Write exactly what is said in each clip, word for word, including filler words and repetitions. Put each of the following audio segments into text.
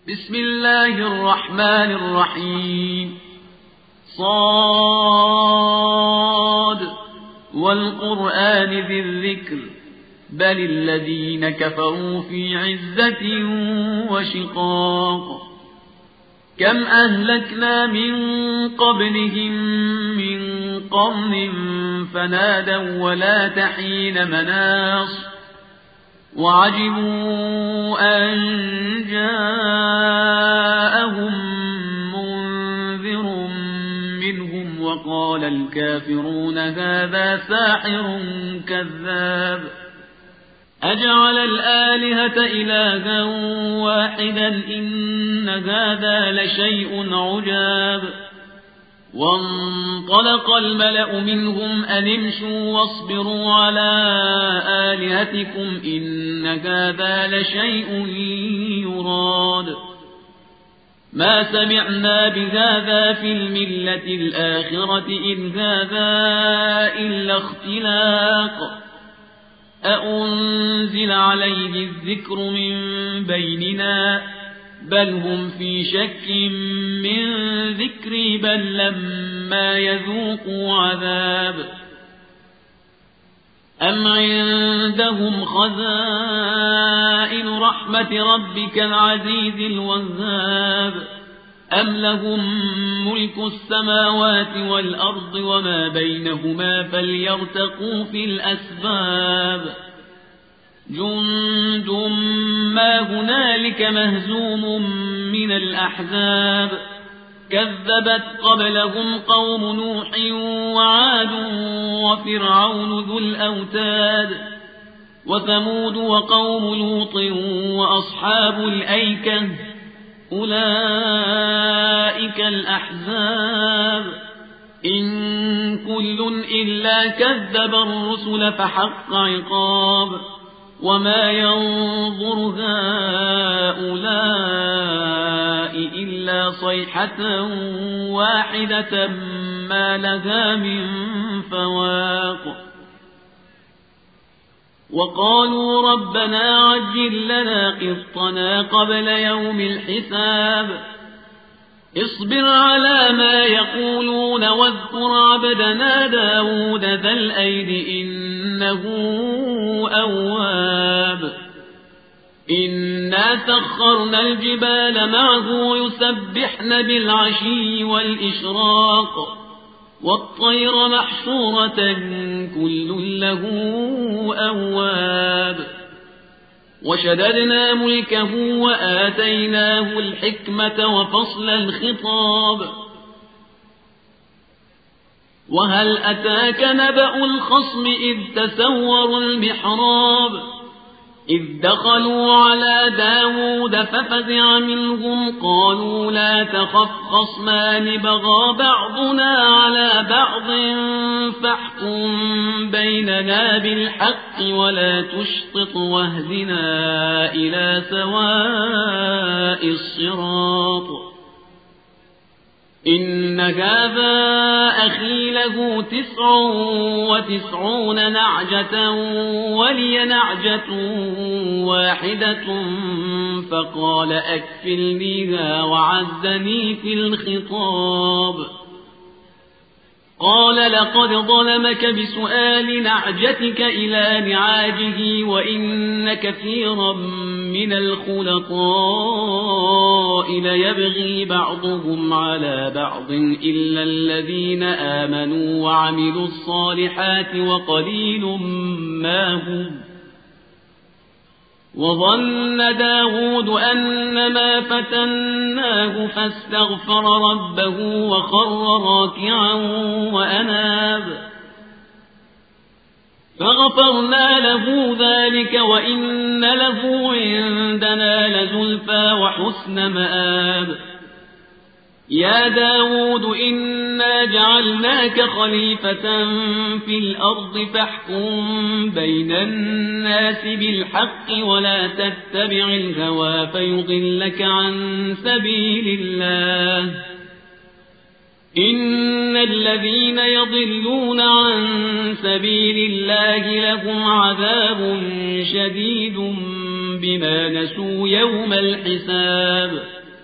بسم الله الرحمن الرحيم. صاد والقرآن ذي الذكر بل الذين كفروا في عزة وشقاق. كم أهلكنا من قبلهم من قرن فنادوا ولا تحين مناص وعجبوا أن جاءهم منذر منهم وقال الكافرون هذا ساحر كذاب. أجعل الآلهة إلها واحدا إن هذا لشيء عجاب. وانطلق الملأ منهم أن امشوا واصبروا على آلهتكم إن هذا لشيء يراد. ما سمعنا بهذا في الملة الآخرة إن هذا إلا اختلاق. أأنزل عليه الذكر من بيننا بل هم في شك من ذكري بل لما يذوقوا عذاب. أم عندهم خزائن رحمة ربك العزيز الوهاب أم لهم ملك السماوات والأرض وما بينهما فليرتقوا في الأسباب. جند ما هنالك مهزوم من الأحزاب. كذبت قبلهم قوم نوح وعاد وفرعون ذو الأوتاد وثمود وقوم لوط وأصحاب الأيكة أولئك الأحزاب. إن كل إلا كذب الرسل فحق عقاب. وما ينظر هؤلاء إلا صيحة واحدة ما لها من فواق. وقالوا ربنا عجل لنا قسطنا قبل يوم الحساب. اصبر على ما يقولون واذكر عبدنا داود ذا الأيد إنه أواب. إنا سخرنا الجبال معه يسبحن بالعشي والإشراق والطير محشورة كل له أواب. وشددنا ملكه وآتيناه الحكمة وفصل الخطاب. وهل أتاك نبأ الخصم إذ تسوروا المحراب إذ دخلوا على داود ففزع منهم قالوا لا تخف خصمان بغى بعضنا على بعض فاحكم بيننا بالحق ولا تشطط واهدنا إلى سواء الصراط. إن هذا أخي له تسع وتسعون نعجة ولي نعجة واحدة فقال أكفلنيها وعزني في الخطاب. قال لقد ظلمك بسؤال نعجتك إلى نعاجه وإن كثيرا من الخلطاء ليبغي بعضهم على بعض إلا الذين آمنوا وعملوا الصالحات وقليل ما هم. وظن داود أنما فتناه فاستغفر ربه وخر راكعا وأناب فغفرنا له ذلك وإن له عندنا لزلفى وحسن مآب. يا داود إنا جعلناك خليفة في الأرض فاحكم بين الناس بالحق ولا تتبع الهوى فيضلك عن سبيل الله. إن الذين يضلون عن سبيل الله لهم عذاب شديد بما نسوا يوم الحساب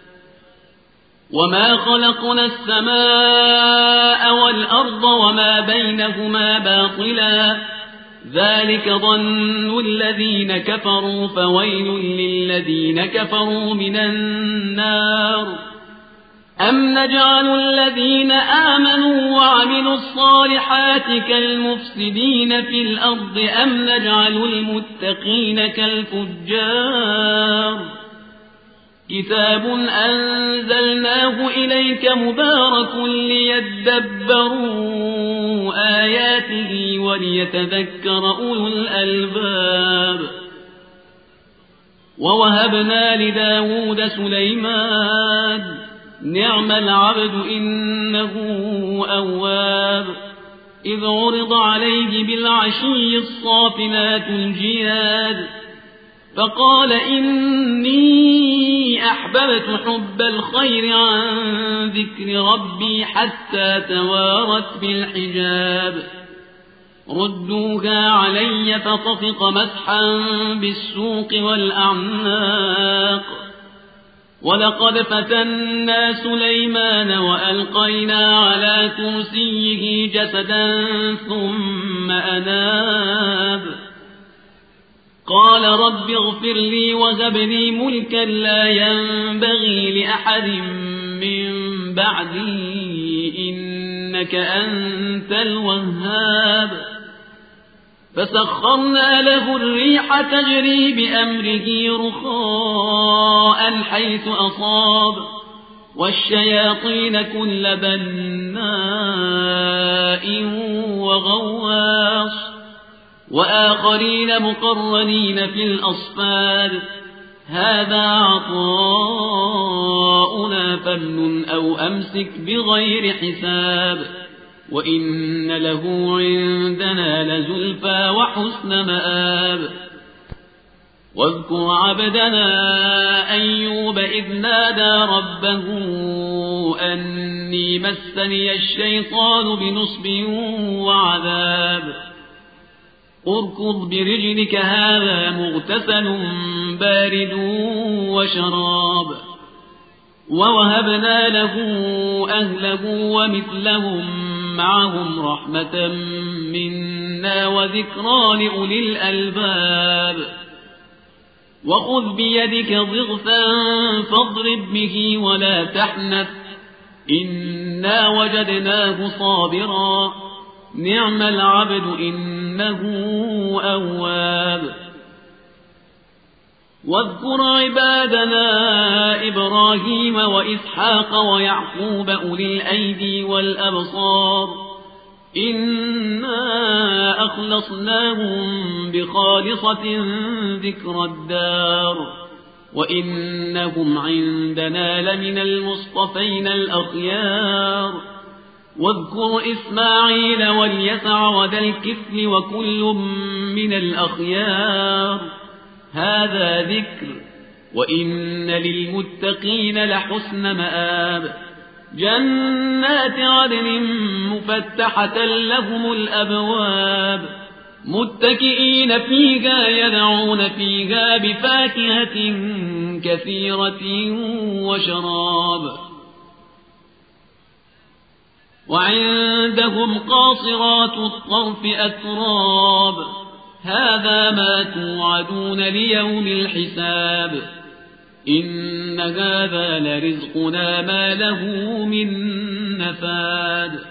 وما خلقنا السماء والأرض وما بينهما باطلا ذلك ظن الذين كفروا فويل للذين كفروا من النار أم نجعل الذين آمنوا وعملوا الصالحات كالمفسدين في الأرض أم نجعل المتقين كالفجار كتاب أنزلناه إليك مبارك ليدبروا آياته وليتذكر أولو الألباب ووهبنا لداود سليمان نعم العبد إنه أواب إذ عرض عليه بالعشي الصافنات الجياد فقال إني أحببت حب الخير عن ذكر ربي حتى توارت بالحجاب ردوها علي فطفق مسحا بالسوق والأعناق ولقد فتنا سليمان وألقينا على كرسيه جسدا ثم أناب قال رب اغفر لي وهب لي ملكا لا ينبغي لأحد من بعدي إنك أنت الوهاب فسخرنا له الريح تجري بأمره رخاء حيث أصاب والشياطين كل بناء وغواص وآخرين مقرنين في الأصفاد هذا عطاؤنا فامنن أو أمسك بغير حساب وإن له عندنا لزلفى وحسن مآب واذكر عبدنا أيوب إذ نادى ربه أني مسني الشيطان بنصب وعذاب اركض برجلك هذا مغتسل بارد وشراب ووهبنا له أهله ومثلهم معهم رحمة منا وذكرى لأولي الألباب وخذ بيدك ضغثا فاضرب به ولا تحنث إنا وجدناه صابرا نعم العبد إنه أواب واذكر عبادنا إبراهيم وإسحاق ويعقوب أولي الأيدي والأبصار إنا أخلصناهم بخالصة ذكر الدار وإنهم عندنا لمن المصطفين الأخيار واذكر إسماعيل واليسع وذا الكفل وكل من الأخيار هذا ذكر وإن للمتقين لحسن مآب جنات عدن مفتحة لهم الأبواب متكئين فيها يدعون فيها بفاكهة كثيرة وشراب وعندهم قاصرات الطرف أتراب هذا ما توعدون ليوم الحساب إن هذا لرزقنا ما له من نفاد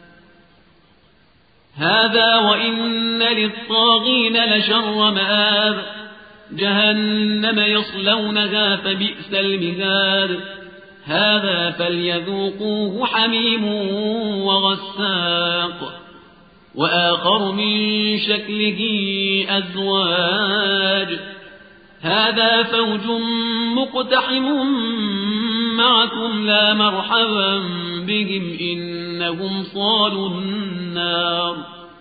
هذا وإن للطاغين لشر مآب جهنم يصلونها فبئس المهاد هذا فليذوقوه حميم وغساق وآخر من شكله أزواج هذا فوج مقتحم معكم لا مرحبا بهم إنهم صالوا النار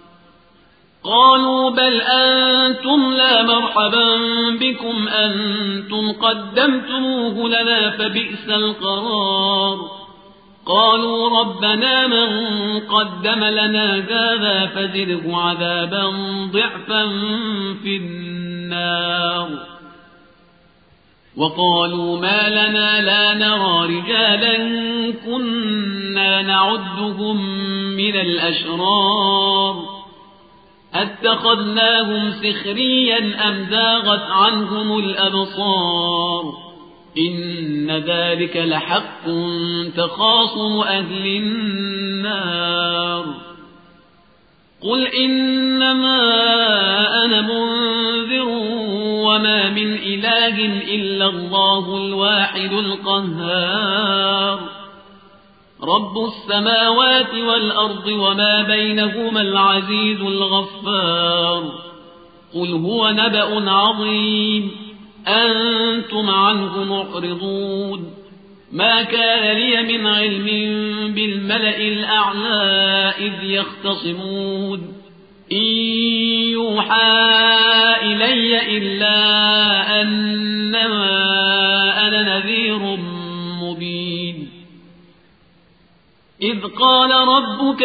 قالوا بل أنتم لا مرحبا بكم أنتم قدمتموه لنا فبئس القرار قالوا ربنا من قدم لنا هذا فزده عذابا ضعفا في النار وقالوا ما لنا لا نرى رجالا كنا نعدهم من الأشرار أتخذناهم سخريا أم زاغت عنهم الأبصار إن ذلك لحق تخاصم أهل النار قل إنما أنا منذر وما من إله إلا الله الواحد القهار رب السماوات والأرض وما بينهما العزيز الغفار قل هو نبأ عظيم أنتم عنه معرضون ما كان لي من علم بالملأ الأعلى إذ يختصمون إن يوحى إلي إلا أنما أنا نذير مبين إذ قال ربك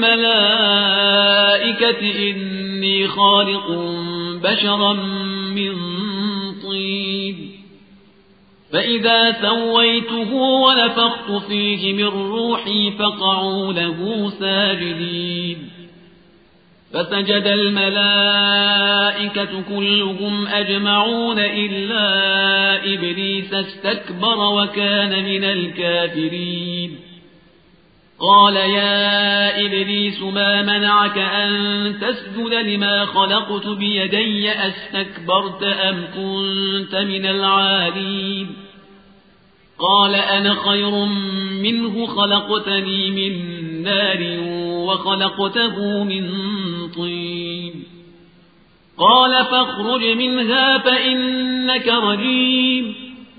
للملائكة إني خالق بشرا من طين فإذا سويته ونفخت فيه من روحي فقعوا له ساجدين فسجد الملائكة كلهم أجمعون إلا إبليس استكبر وكان من الكافرين قال يا إبليس ما منعك أن تسجد لما خلقت بيدي أستكبرت أم كنت من العالين قال أنا خير منه خلقتني من نار وخلقته من طين قال فاخرج منها فإنك رجيم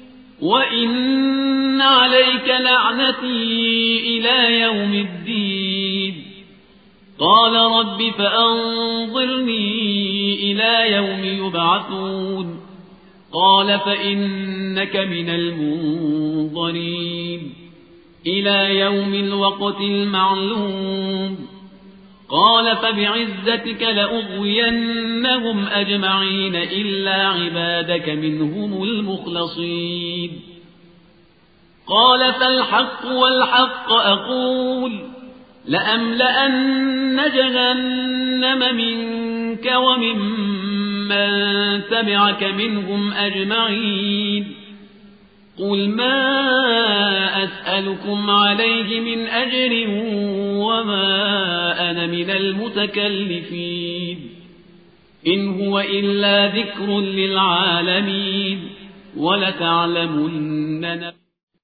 وإن عليك لعنتي إلى يوم الدين قال رب فأنظرني إلى يوم يبعثون قال فإنك من المنظرين إلى يوم الوقت المعلوم قال فبعزتك لأغوينهم أجمعين إلا عبادك منهم المخلصين قال فالحق والحق أقول لأملأن جهنم منك وممن تبعك منهم أجمعين قل ما أسألكم عليه من أجر وما أنا من المتكلفين إن هو إلا ذكر للعالمين ولتعلمن